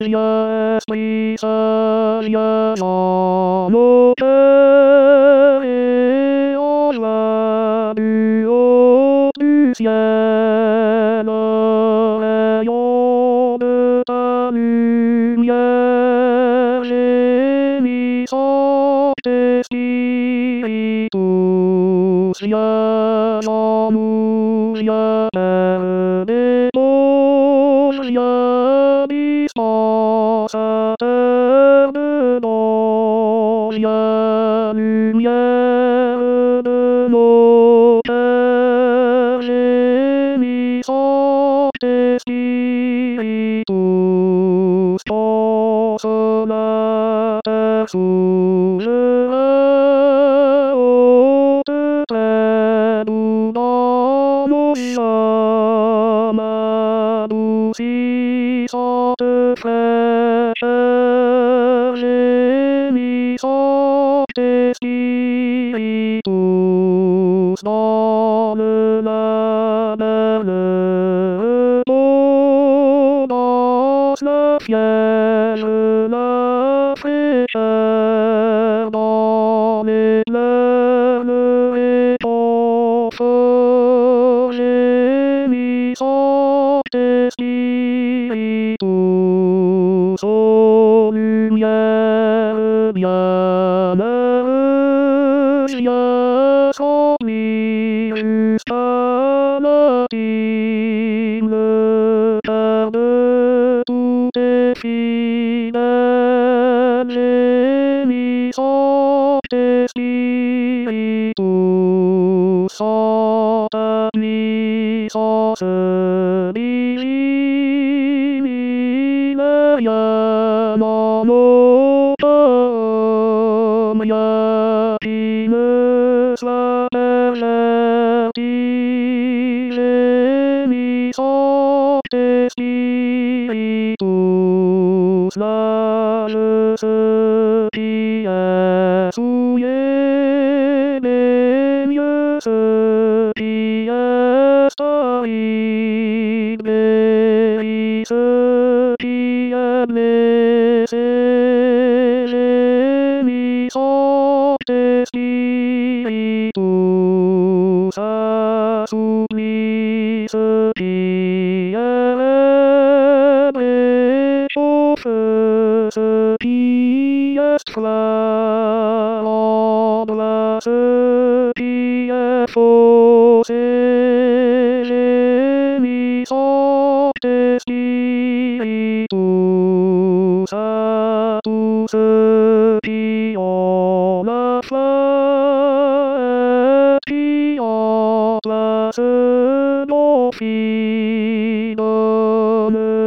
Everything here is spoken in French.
y a Esprit Saint, y a dans nos cœurs et en joie du haut du ciel, rayon de ta lumière, gémissant et spiritus, y a en nous, y a Père des anges, y a dispensateur de dons, y a lumière de nos cœurs, gémissant et spiritus, consolateur souverain, haute paix nous dans nos âmes, adoucissante fraîcheur, gémissant et spiritus, dans le labeur le repos, dans le fiel la fraîcheur, dans les pleurs le réconfort, gémissant et spiritus, ô lumière bienheureuse, viens remplir jusqu'à l'intime le cœur de tous tes fidèles, gémissant et spiritus, sans ta puissance divine, il n'est rien en notre homme, rien qui ne soit perverti, gémissant et spiritus, lâche ce qui est souillé, mais mieux ce qui est aride, guéris ce qui est blessé, gémissant et spiritus, assouplis ce qui est raide, réchauffe ce qui est froid, endroit ce qui est faussé, gémissant et spiritus, à tous ceux qui ont la foi et qui en toi se confient, donne